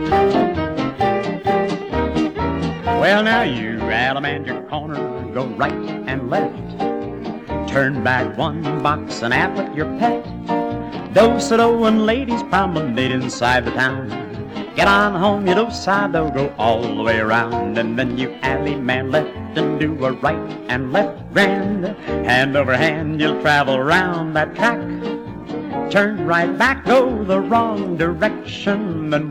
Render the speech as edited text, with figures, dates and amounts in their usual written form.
Well, now you Alamander corner, go right and left. Turn back one box and out with your pet. Do-so-do and ladies promenade inside the town. Get on home, you do-side-do, go all the way around. And then you alley man left and do a right and left grand. Hand over hand, you'll travel round that track. Turn right back, go the wrong direction, and